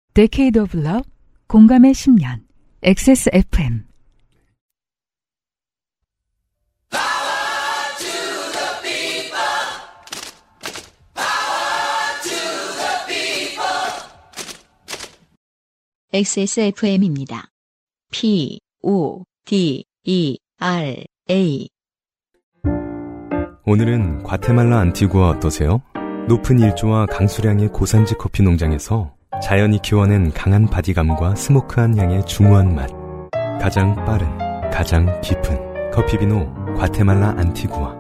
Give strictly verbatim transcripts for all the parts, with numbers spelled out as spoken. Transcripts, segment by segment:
Decade of Love, 공감의 십 년, 엑스에스에프엠. 엑스에스에프엠입니다. P, O, D, E, R, A. 오늘은 과테말라 안티구아 어떠세요? 높은 일조와 강수량의 고산지 커피 농장에서 자연이 키워낸 강한 바디감과 스모크한 향의 중후한 맛. 가장 빠른, 가장 깊은 커피비노 과테말라 안티구아.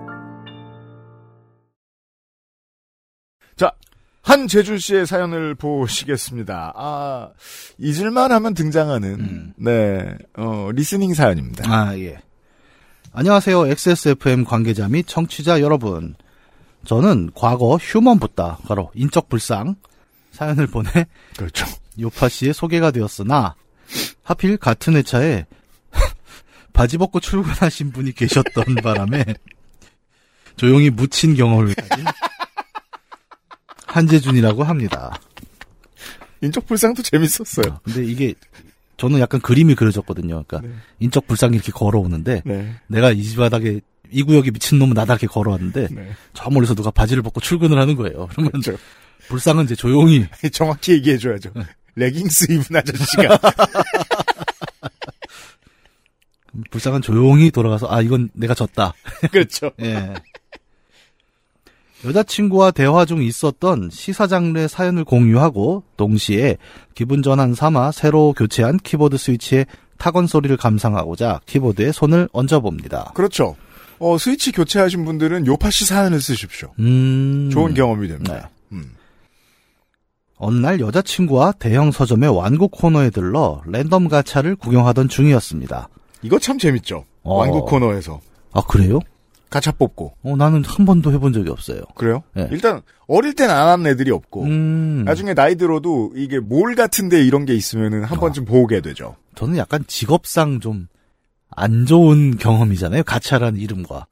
자, 한재준 씨의 사연을 보시겠습니다. 아, 잊을만 하면 등장하는, 음. 네, 어, 리스닝 사연입니다. 아, 예. 안녕하세요. 엑스에스에프엠 관계자 및 청취자 여러분. 저는 과거 휴먼 붓다, 바로 인적 불상 사연을 보내 그렇죠. 요파 씨의 소개가 되었으나 하필 같은 회차에 바지 벗고 출근하신 분이 계셨던 바람에 조용히 묻힌 경험을 가진 한재준이라고 합니다. 인적 불상도 재밌었어요. 근데 이게 저는 약간 그림이 그려졌거든요. 그러니까 네. 인적 불상이 이렇게 걸어오는데 네. 내가 이 집 바닥에 이 구역에 미친놈은 나다 이렇게 걸어왔는데 네. 저 멀리서 누가 바지를 벗고 출근을 하는 거예요. 그러면 그렇죠. 불상은 이제 조용히 정확히 얘기해줘야죠. 네. 레깅스 입은 아저씨가 불상은 조용히 돌아가서 아 이건 내가 졌다. 그렇죠. 예. 여자친구와 대화 중 있었던 시사 장르의 사연을 공유하고 동시에 기분 전환 삼아 새로 교체한 키보드 스위치의 타건 소리를 감상하고자 키보드에 손을 얹어봅니다. 그렇죠. 어, 스위치 교체하신 분들은 요파시 사연을 쓰십시오. 음... 좋은 경험이 됩니다. 네. 음. 어느 날 여자친구와 대형 서점의 완구 코너에 들러 랜덤 가차를 구경하던 중이었습니다. 이거 참 재밌죠. 어... 완구 코너에서. 아, 그래요? 가차 뽑고. 어, 나는 한 번도 해본 적이 없어요. 그래요? 네. 일단 어릴 땐 안 하는 애들이 없고 음... 나중에 나이 들어도 이게 몰 같은데 이런 게 있으면은 한 어... 번쯤 보게 되죠. 저는 약간 직업상 좀 안 좋은 경험이잖아요. 가차라는 이름과.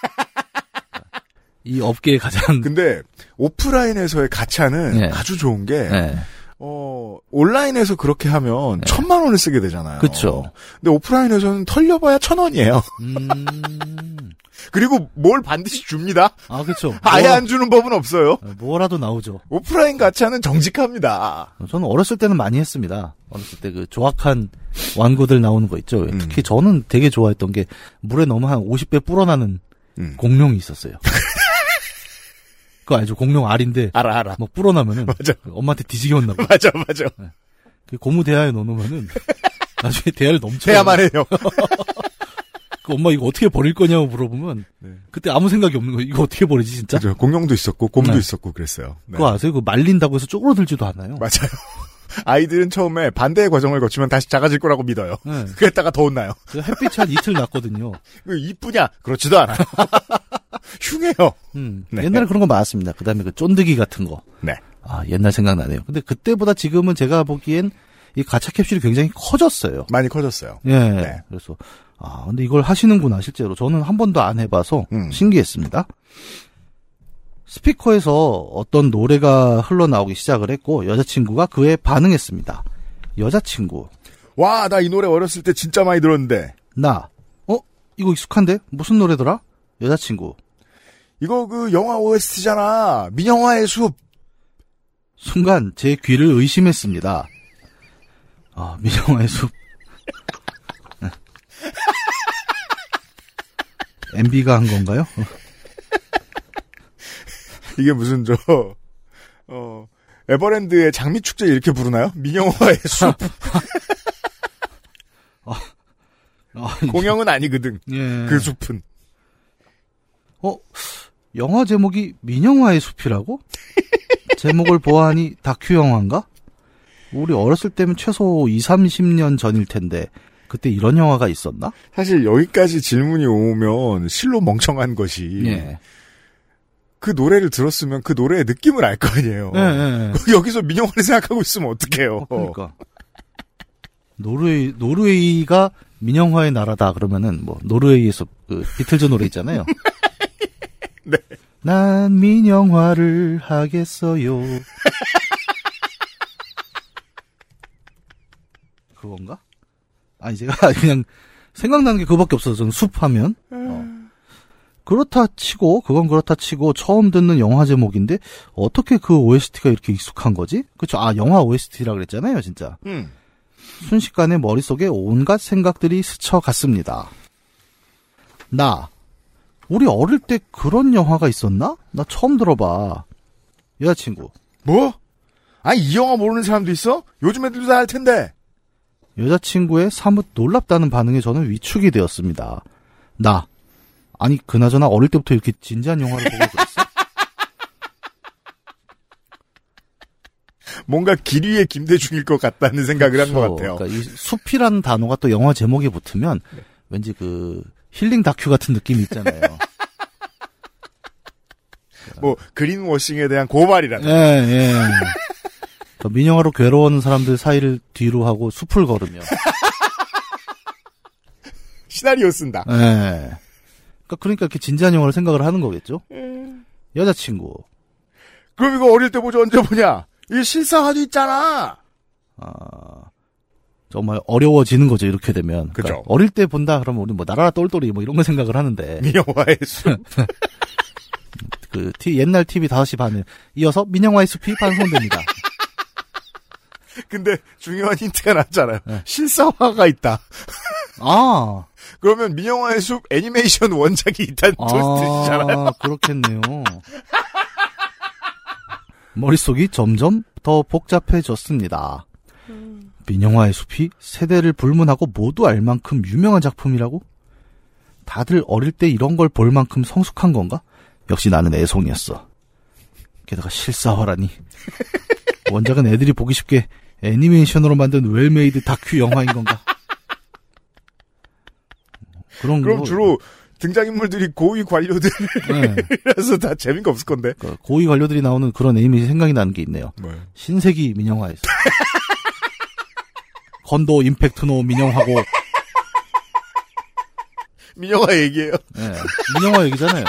이 업계의 가장. 근데 오프라인에서의 가차는 네. 아주 좋은 게 네. 어, 온라인에서 그렇게 하면 네. 천만 원을 쓰게 되잖아요. 그렇죠. 근데 오프라인에서는 털려봐야 천 원이에요. 음... 그리고 뭘 반드시 줍니다. 아, 그렇죠. 아예 뭐... 안 주는 법은 없어요. 뭐라도 나오죠. 오프라인 가차는 정직합니다. 저는 어렸을 때는 많이 했습니다. 어렸을 때 그 조악한 완구들 나오는 거 있죠. 음. 특히 저는 되게 좋아했던 게 물에 너무 한 오십 배 불어나는 음. 공룡이 있었어요. 그거 알죠? 공룡 알인데. 알아, 알아. 막 불어나면은. 맞아. 엄마한테 뒤지게 혼나고. 맞아, 맞아. 그 고무 대야에 넣어놓으면은. 나중에 대야를 넘쳐. 대야만 해요. 그 엄마 이거 어떻게 버릴 거냐고 물어보면. 네. 그때 아무 생각이 없는 거예요. 이거 어떻게 버리지, 진짜? 그죠. 공룡도 있었고, 곰도 네. 있었고, 그랬어요. 네. 그거 아세요? 그 말린다고 해서 쪼그러들지도 않아요. 맞아요. 아이들은 처음에 반대의 과정을 거치면 다시 작아질 거라고 믿어요. 네. 그랬다가 더 혼나요. 햇빛이 한 이틀 났거든요. 이쁘냐? 그렇지도 않아요. 흉해요. 음, 네. 옛날에 그런 거 많았습니다. 그 다음에 그 쫀득이 같은 거. 네. 아, 옛날 생각나네요. 근데 그때보다 지금은 제가 보기엔 이 가차 캡슐이 굉장히 커졌어요. 많이 커졌어요. 예. 네. 그래서, 아, 근데 이걸 하시는구나, 실제로. 저는 한 번도 안 해봐서 음. 신기했습니다. 스피커에서 어떤 노래가 흘러나오기 시작을 했고 여자친구가 그에 반응했습니다. 여자친구. 와, 나 이 노래 어렸을 때 진짜 많이 들었는데. 나. 어? 이거 익숙한데? 무슨 노래더라? 여자친구. 이거 그 영화 오에스티잖아. 민영화의 숲. 순간 제 귀를 의심했습니다. 아, 민영화의 숲. 엠비가 한 건가요? 이게 무슨 저 어, 에버랜드의 장미축제 이렇게 부르나요? 민영화의 숲. 아, 아, 공영은 아니거든. 예. 그 숲은. 어, 영화 제목이 민영화의 숲이라고? 제목을 보아하니 다큐 영화인가? 우리 어렸을 때면 최소 이삼십 년 전일 텐데 그때 이런 영화가 있었나? 사실 여기까지 질문이 오면 실로 멍청한 것이 예. 그 노래를 들었으면 그 노래의 느낌을 알 거 아니에요. 네, 네, 네. 여기서 민영화를 생각하고 있으면 어떡해요. 어, 그러니까. 노르웨이, 노르웨이가 민영화의 나라다 그러면은 뭐 노르웨이에서 그 비틀즈 노래 있잖아요. 네. 난 민영화를 하겠어요. 그건가? 아니, 제가 그냥 생각나는 게 그거밖에 없어서, 저는 숲하면. 어. 그렇다 치고, 그건 그렇다 치고, 처음 듣는 영화 제목인데, 어떻게 그 오에스티가 이렇게 익숙한 거지? 그쵸? 아, 영화 오에스티라 그랬잖아요, 진짜. 음. 순식간에 머릿속에 온갖 생각들이 스쳐갔습니다. 나, 우리 어릴 때 그런 영화가 있었나? 나 처음 들어봐. 여자친구. 뭐? 아니, 이 영화 모르는 사람도 있어? 요즘 애들도 다 알 텐데. 여자친구의 사뭇 놀랍다는 반응에 저는 위축이 되었습니다. 나, 아니, 그나저나 어릴 때부터 이렇게 진지한 영화를 보고 그랬어? 뭔가 길 위에 김대중일 것 같다는 생각을 한 것 같아요. 그러니까 이 숲이라는 단어가 또 영화 제목에 붙으면 네. 왠지 그 힐링 다큐 같은 느낌이 있잖아요. 뭐 그린워싱에 대한 고발이라든가. 예, 예. 민영화로 괴로워하는 사람들 사이를 뒤로 하고 숲을 걸으며 시나리오 쓴다. 예. 그러니까, 그러니까 이렇게 진지한 영화를 생각을 하는 거겠죠. 음. 여자친구. 그럼 이거 어릴 때 보지 언제 보냐? 이게 실사화도 있잖아. 아, 정말 어려워지는 거죠, 이렇게 되면. 그죠. 그러니까 어릴 때 본다 그러면 우리 뭐 나라라 똘똘이 뭐 이런 거 생각을 하는데. 민영화의 숲. 그 티, 옛날 티비 다섯 시 반에 이어서 민영화의 숲이 방송됩니다. 근데 중요한 힌트가 났잖아요. 네. 실사화가 있다. 아. 그러면 민영화의 숲 애니메이션 원작이 있다는 아, 뜻이잖아요. 그렇겠네요. 머릿속이 점점 더 복잡해졌습니다. 음. 민영화의 숲이 세대를 불문하고 모두 알 만큼 유명한 작품이라고? 다들 어릴 때 이런 걸 볼 만큼 성숙한 건가? 역시 나는 애송이었어. 게다가 실사화라니. 원작은 애들이 보기 쉽게 애니메이션으로 만든 웰메이드 다큐 영화인 건가? 그런 그럼 거. 주로 등장인물들이 고위 관료들이라서 네. 다 재미가 없을 건데. 그러니까 고위 관료들이 나오는 그런 애니메이션 생각이 나는 게 있네요. 뭐요? 신세기 민영화에서. 건도 임팩트노 민영화고. 민영화 얘기예요. 네, 민영화 얘기잖아요.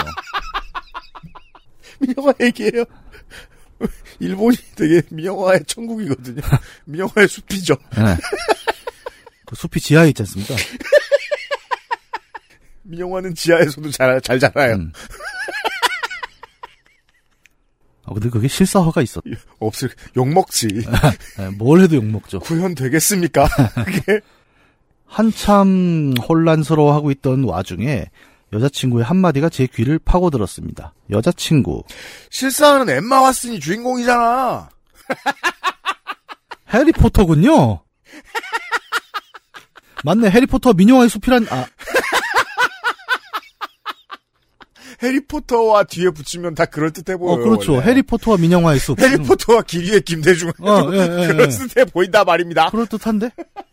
민영화 얘기예요. 일본이 되게 민영화의 천국이거든요. 민영화의 숲이죠. 네. 그 숲이 지하에 있지 않습니까? 민영화는 지하에서도 잘, 잘 자라요. 음. 아, 근데 그게 실사화가 있었. 없을, 욕먹지. 네, 뭘 해도 욕먹죠. 구현되겠습니까? 그게? 한참 혼란스러워하고 있던 와중에 여자친구의 한마디가 제 귀를 파고들었습니다. 여자친구. 실사화는 엠마 왓슨이 주인공이잖아. 해리포터군요. 맞네, 해리포터 민영화의 숲이란, 아. 해리포터와 뒤에 붙이면 다 그럴듯해 보여요. 어, 그렇죠. 원래. 해리포터와 민영화의 숲. 해리포터와 길 위에 김대중. 어, 예, 예, 그럴듯해 보인다 말입니다. 그럴듯한데?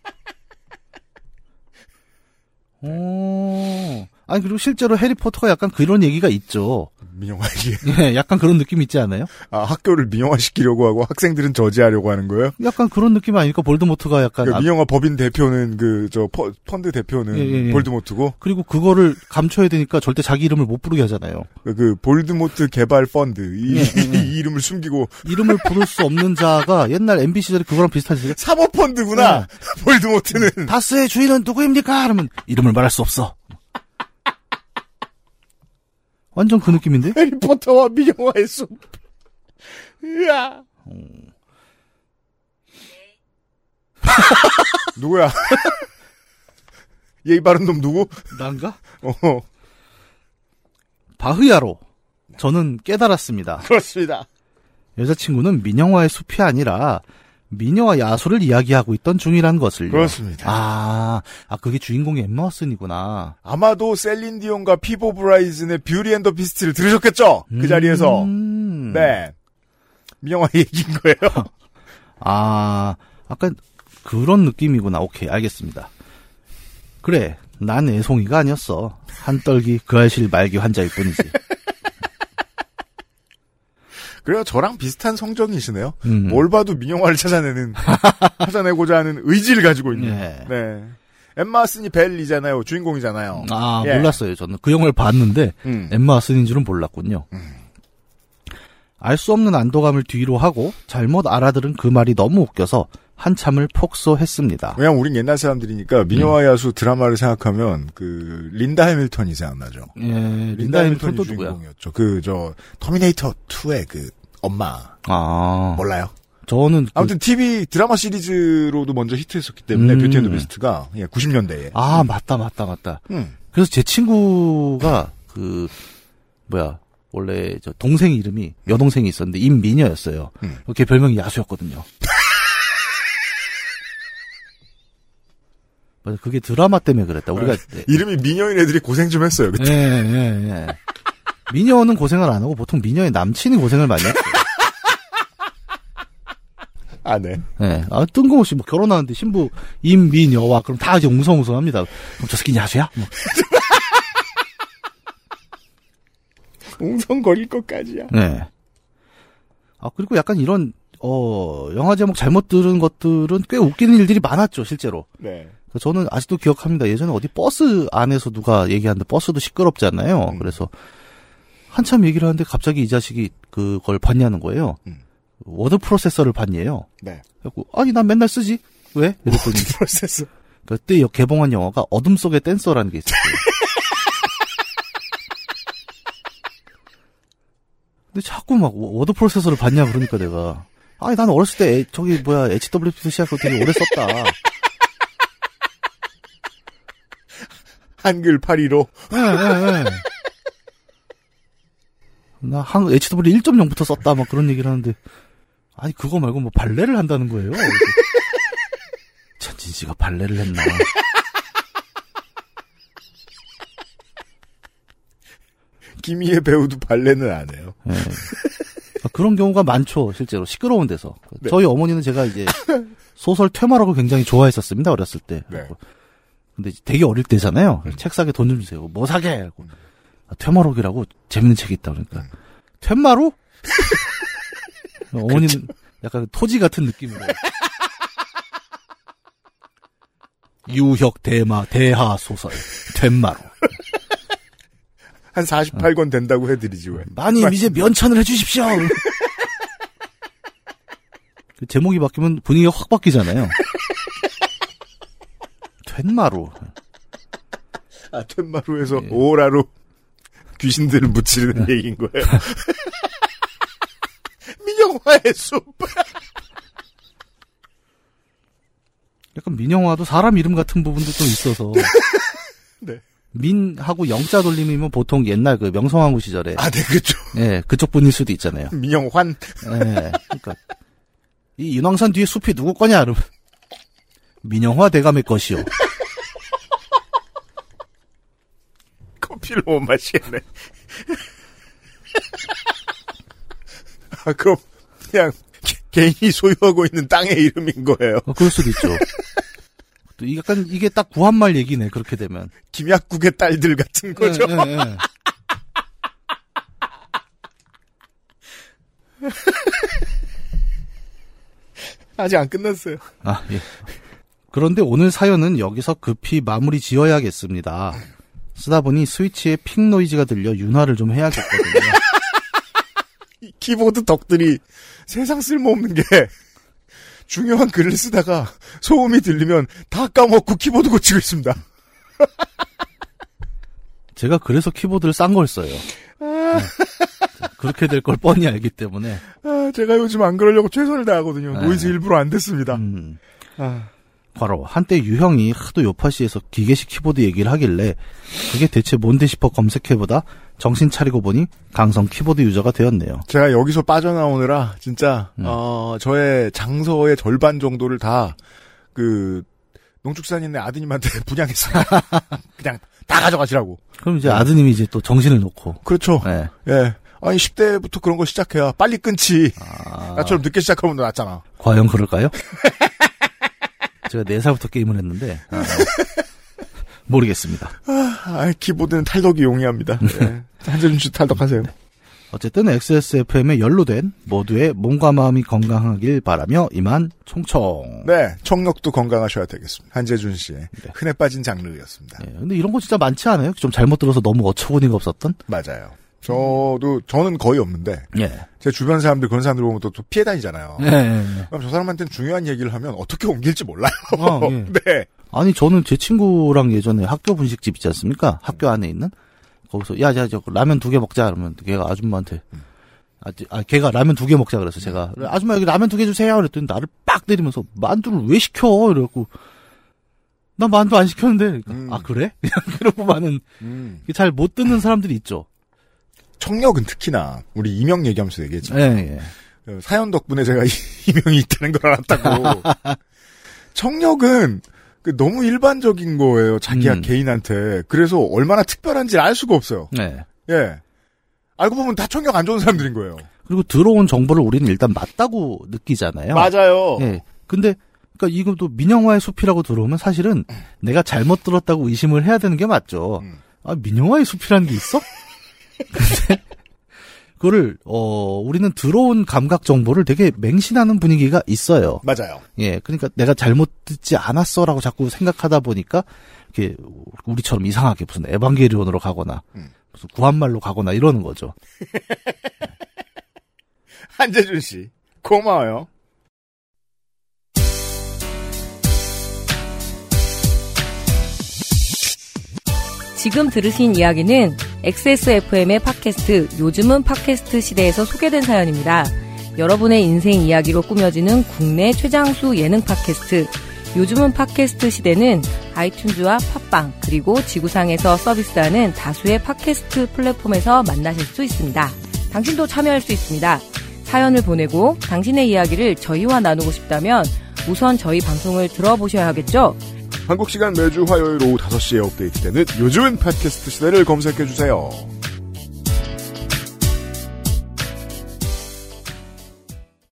오. 아니, 그리고 실제로 해리포터가 약간 그런 얘기가 있죠. 민영화 얘기. 예, 약간 그런 느낌 있지 않아요? 아, 학교를 민영화시키려고 하고 학생들은 저지하려고 하는 거예요? 약간 그런 느낌 아닐까? 볼드모트가 약간. 그 민영화 법인 대표는 그, 저, 퍼, 펀드 대표는 예, 예, 예. 볼드모트고. 그리고 그거를 감춰야 되니까 절대 자기 이름을 못 부르게 하잖아요. 그, 그 볼드모트 개발 펀드. 이, 예, 예, 예. 이 이름을 숨기고. 이름을 부를 수 없는 자가 옛날 엠비 시절에 그거랑 비슷하지. 사모펀드구나. 예. 볼드모트는. 다스의 주인은 누구입니까? 그러면 이름을 말할 수 없어. 완전 그 느낌인데? 해리포터와 민영화의 숲. 으아. 음. 누구야? 예의 바른 놈 누구? 난가? 어. 바흐야로. 저는 깨달았습니다. 그렇습니다. 여자친구는 민영화의 숲이 아니라 미녀와 야수를 이야기하고 있던 중이란 것을요. 그렇습니다. 아, 아 그게 주인공이 엠마 왓슨이구나. 아마도 셀린 디온과 피보 브라이즌의 뷰티 앤 더 비스트를 들으셨겠죠? 그 자리에서. 음... 네. 미녀와 얘기인 거예요. 아, 약간 그런 느낌이구나. 오케이, 알겠습니다. 그래, 난 애송이가 아니었어. 한떨기 그 알실 말기 환자일 뿐이지. 그래요. 저랑 비슷한 성정이시네요. 음. 뭘 봐도 민영화를 찾아내는, 찾아내고자 하는 의지를 가지고 있는. 네. 네. 엠마 왓슨이 벨이잖아요. 주인공이잖아요. 아, 예. 몰랐어요. 저는 그 영화를 봤는데, 음. 엠마 왓슨인 줄은 몰랐군요. 음. 알 수 없는 안도감을 뒤로 하고, 잘못 알아들은 그 말이 너무 웃겨서, 한참을 폭소했습니다. 왜냐면 우린 옛날 사람들이니까 미녀와 야수 드라마를 생각하면 그 린다 해밀턴이 생각나죠. 예, 린다, 린다 해밀턴이 주인공이었죠. 그 저 터미네이터 투의 그 엄마. 아 몰라요? 저는 아무튼 그... 티비 드라마 시리즈로도 먼저 히트했었기 때문에 음. 뷰티 앤드 베스트가 예, 구십 년대에. 아 맞다 맞다 맞다. 음. 그래서 제 친구가 그 뭐야 원래 저 동생 이름이 여동생이 있었는데 임미녀였어요. 음. 걔 별명이 야수였거든요. 맞아, 그게 드라마 때문에 그랬다. 우리가 네. 이름이 미녀인 애들이 고생 좀 했어요. 그때. 네, 네, 네. 미녀는 고생을 안 하고 보통 미녀의 남친이 고생을 많이 했어요. 아, 네. 네. 아, 뜬금없이 뭐 결혼하는데 신부 임미녀와 그럼 다 이제 웅성웅성합니다. 그럼 저 새끼 야수야? 뭐. 웅성거릴 것까지야. 네. 아, 그리고 약간 이런 어 영화 제목 잘못 들은 것들은 꽤 웃기는 일들이 많았죠, 실제로. 네. 저는 아직도 기억합니다. 예전에 어디 버스 안에서 누가 얘기하는데 버스도 시끄럽잖아요. 음. 그래서 한참 얘기를 하는데 갑자기 이 자식이 그걸 봤냐는 거예요. 음. 워드 프로세서를 봤냐요. 네. 그래서 아니 난 맨날 쓰지. 왜? 워드 프로세서. 그때 개봉한 영화가 어둠 속의 댄서라는 게 있었어요. 근데 자꾸 막 워드 프로세서를 봤냐 그러니까 내가 아니 난 어렸을 때 에, 저기 뭐야 에이치더블유피도 시작하고 되게 오래 썼다. 한글 팔십이로. 네, 네, 네. 나 한 에이치더블유 일 점 영부터 썼다 막 그런 얘기를 하는데 아니 그거 말고 뭐 발레를 한다는 거예요. 천진씨가 발레를 했나. 김희애 배우도 발레는 안 해요. 네. 그런 경우가 많죠, 실제로. 시끄러운 데서. 네. 저희 어머니는 제가 이제 소설 퇴마록을 굉장히 좋아했었습니다, 어렸을 때. 네. 근데 되게 어릴 때잖아요. 음. 책 사게 돈 좀 주세요. 뭐 사게? 음. 아, 퇴마록이라고 재밌는 책이 있다 그러니까. 음. 퇴마록? 어머니는 그쵸. 약간 토지 같은 느낌으로. 유혁 대마 대하 소설 퇴마록. 한 사십팔 권 된다고 해드리지 왜. 마님 이제 면천을 해주십시오. 그 제목이 바뀌면 분위기가 확 바뀌잖아요. 퇴마루. 아, 퇴마루에서 예. 오라로 귀신들을 묻히는 네. 얘기인 거예요. 민영화의 숲. 약간 민영화도 사람 이름 같은 부분도 좀 있어서. 네. 민하고 영자 돌림이면 보통 옛날 그 명성황후 시절에. 아, 네, 그죠. 예, 그쪽 분일 수도 있잖아요. 민영환. 예, 그러니까. 이 윤왕산 뒤에 숲이 누구 거냐, 여러분. 민영화 대감의 것이요. 커피를 못 마시겠네. 아, 그럼, 그냥, 개인이 소유하고 있는 땅의 이름인 거예요. 어, 그럴 수도 있죠. 또 약간 이게 딱 구한말 얘기네, 그렇게 되면. 김약국의 딸들 같은 거죠. 네, 네, 네. 아직 안 끝났어요. 아, 예. 그런데 오늘 사연은 여기서 급히 마무리 지어야겠습니다. 쓰다 보니 스위치에 핑 노이즈가 들려 윤활을 좀 해야겠거든요. 이 키보드 덕들이 세상 쓸모없는 게 중요한 글을 쓰다가 소음이 들리면 다 까먹고 키보드 고치고 있습니다. 제가 그래서 키보드를 싼 걸 써요. 아... 네. 그렇게 될 걸 뻔히 알기 때문에. 아, 제가 요즘 안 그러려고 최선을 다하거든요. 네. 노이즈 일부러 안 됐습니다. 음. 아. 바로 한때 유형이 하도 요파시에서 기계식 키보드 얘기를 하길래 그게 대체 뭔데 싶어 검색해보다 정신 차리고 보니 강성 키보드 유저가 되었네요. 제가 여기서 빠져나오느라 진짜 음. 어, 저의 장서의 절반 정도를 다 그 농축산인의 아드님한테 분양했어요. 그냥 다 가져가시라고. 그럼 이제 아드님이 이제 또 정신을 놓고. 그렇죠. 네. 예. 아니 십 대부터 그런 거 시작해야 빨리 끊지. 아... 나처럼 늦게 시작하면 더 낫잖아. 과연 그럴까요? 제가 네 살부터 게임을 했는데 아, 모르겠습니다. 아, 키보드는 탈덕이 용이합니다. 네. 한재준 씨 탈덕하세요. 네. 어쨌든 엑스에스에프엠에 연루된 모두의 몸과 마음이 건강하길 바라며 이만 총총. 네, 청력도 건강하셔야 되겠습니다. 한재준 씨의 네. 흔해 빠진 장르였습니다. 네, 근데 이런 거 진짜 많지 않아요? 좀 잘못 들어서 너무 어처구니가 없었던? 맞아요. 저도 저는 거의 없는데 예. 제 주변 사람들 그런 사람들 보면 또, 또 피해 다니잖아요. 예, 예, 예. 그럼 저 사람한테는 중요한 얘기를 하면 어떻게 옮길지 몰라요. 어, 예. 네. 아니 저는 제 친구랑 예전에 학교 분식집 있지 않습니까? 학교 안에 있는 거기서 야, 야, 저 라면 두 개 먹자 그러면 걔가 아줌마한테 음. 아, 아 걔가 라면 두 개 먹자 그래서 제가 아줌마 여기 라면 두 개 주세요 그랬더니 나를 빡 때리면서 만두를 왜 시켜 이래갖고 나 만두 안 시켰는데 그러니까, 음. 아 그래? 그냥 그러고 많은 음. 잘 못 듣는 사람들이 있죠. 청력은 특히나 우리 이명 얘기하면서 얘기했잖아요. 예, 예. 사연 덕분에 제가 이명이 있다는 걸 알았다고. 청력은 너무 일반적인 거예요. 자기야 음. 개인한테. 그래서 얼마나 특별한지를 알 수가 없어요. 네. 예. 알고 보면 다 청력 안 좋은 사람들인 거예요. 그리고 들어온 정보를 우리는 일단 맞다고 느끼잖아요. 맞아요. 예. 근데 그러니까 이것도 민영화의 숲이라고 들어오면 사실은 내가 잘못 들었다고 의심을 해야 되는 게 맞죠. 음. 아, 민영화의 숲이라는 게 있어? 근데 그거를 어 우리는 들어온 감각 정보를 되게 맹신하는 분위기가 있어요. 맞아요. 예. 그러니까 내가 잘못 듣지 않았어라고 자꾸 생각하다 보니까 이렇게 우리처럼 이상하게 무슨 에반게리온으로 가거나 음. 무슨 구한말로 가거나 이러는 거죠. 한재준 씨, 고마워요. 지금 들으신 이야기는 엑스에스에프엠의 팟캐스트 요즘은 팟캐스트 시대에서 소개된 사연입니다. 여러분의 인생 이야기로 꾸며지는 국내 최장수 예능 팟캐스트 요즘은 팟캐스트 시대는 아이튠즈와 팟빵 그리고 지구상에서 서비스하는 다수의 팟캐스트 플랫폼에서 만나실 수 있습니다. 당신도 참여할 수 있습니다. 사연을 보내고 당신의 이야기를 저희와 나누고 싶다면 우선 저희 방송을 들어보셔야 하겠죠? 한국 시간 매주 화요일 오후 다섯 시에 업데이트되는 요즘은 팟캐스트 시대를 검색해주세요.